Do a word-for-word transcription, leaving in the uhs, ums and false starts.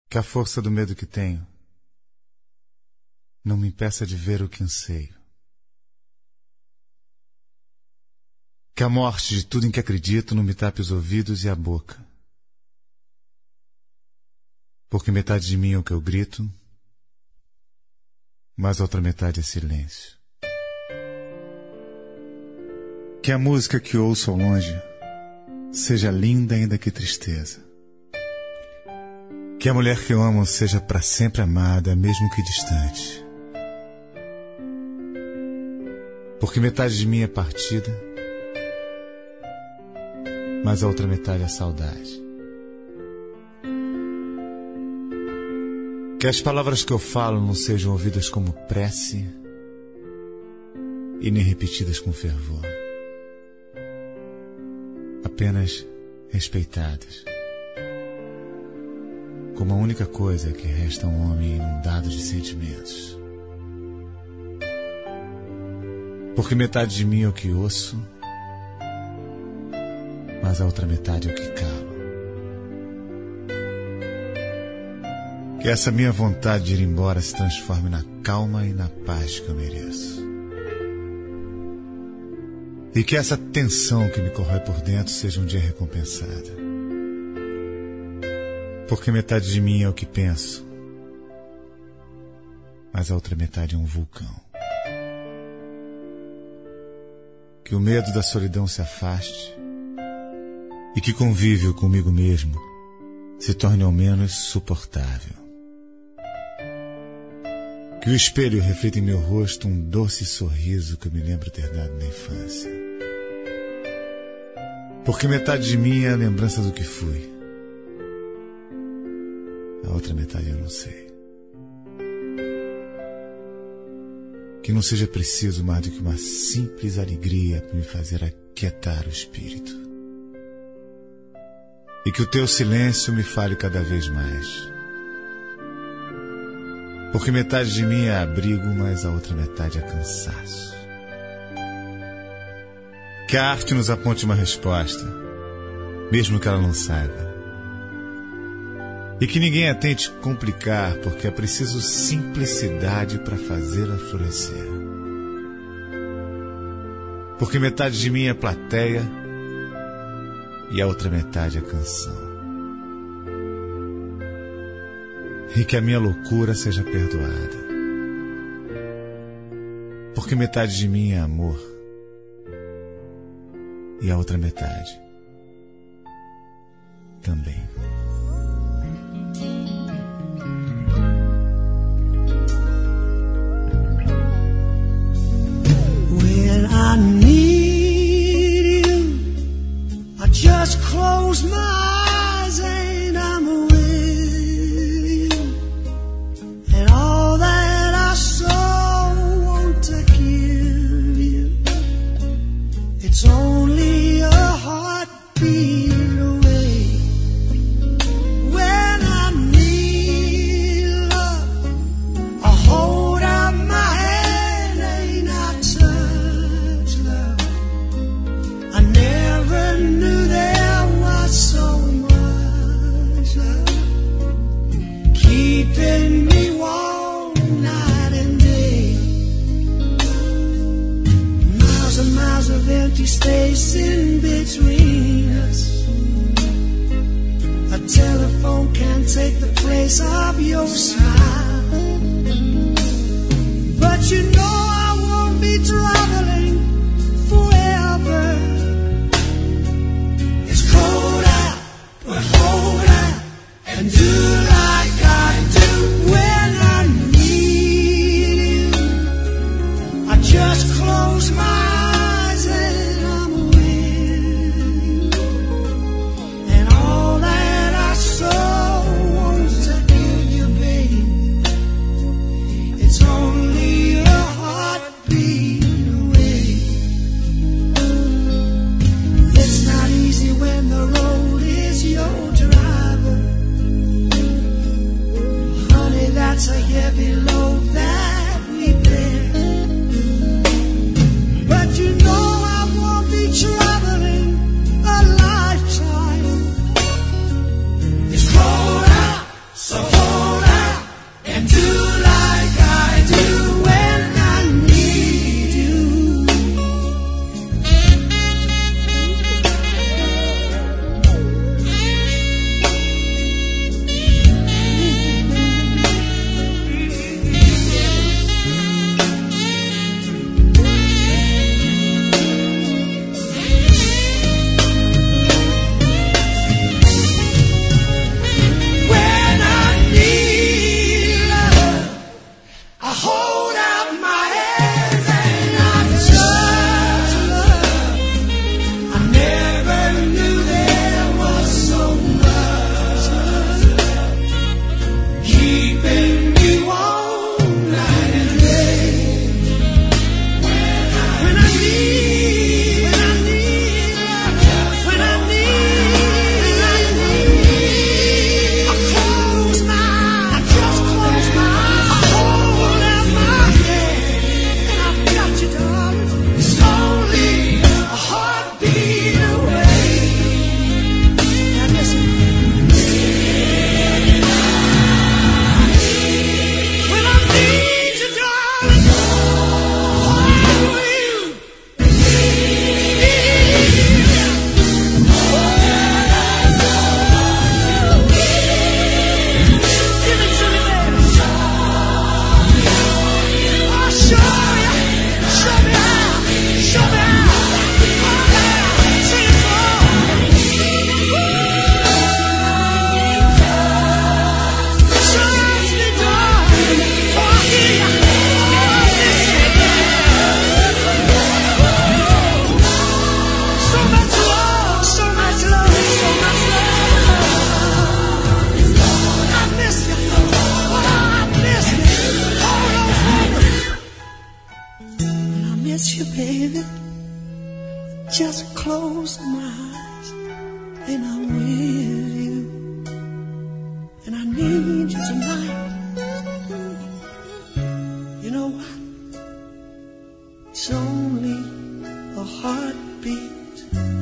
Que a força do medo que tenho não me impeça de ver o que anseio. Que a morte de tudo em que acredito não me tape os ouvidos e a boca. Porque metade de mim é o que eu grito, mas a outra metade é silêncio. Que a música que ouço ao longe seja linda ainda que tristeza. Que a mulher que eu amo seja para sempre amada, mesmo que distante. Porque metade de mim é partida, mas a outra metade é saudade. Que as palavras que eu falo não sejam ouvidas como prece e nem repetidas com fervor. Apenas respeitadas, como a única coisa que resta a um homem inundado de sentimentos. Porque metade de mim é o que ouço, mas a outra metade é o que calo. Que essa minha vontade de ir embora se transforme na calma e na paz que eu mereço. E que essa tensão que me corrói por dentro seja um dia recompensada. Porque metade de mim é o que penso, mas a outra metade é um vulcão. Que o medo da solidão se afaste e que convívio comigo mesmo se torne ao menos suportável. Que o espelho reflita em meu rosto um doce sorriso que eu me lembro ter dado na infância. Porque metade de mim é a lembrança do que fui. A outra metade eu não sei. Que não seja preciso mais do que uma simples alegria para me fazer aquietar o espírito. E que o teu silêncio me fale cada vez mais. Porque metade de mim é abrigo, mas a outra metade é cansaço. Que a arte nos aponte uma resposta, mesmo que ela não saiba. E que ninguém a tente complicar, porque é preciso simplicidade para fazê-la florescer. Porque metade de mim é plateia e a outra metade é canção. E que a minha loucura seja perdoada. Porque metade de mim é amor e a outra metade também. When I need you, I just close my eyes and I'm with you. And all that I so want to give you, it's only a heartbeat away. When I need love, I hold out my hand and I touch love. I never knew there was so much love keeping me warm night and day. Miles and miles of empty space in between us. A telephone can't take the place of your smile. But you know I won't be traveling forever. It's cold out, but hold out and do like I do. When I need you, I just close my eyes and I'm with you. And all that I so want to give you, babe, miss you, baby. Just close my eyes and I'm with you. And I need you tonight. You know what? It's only a heartbeat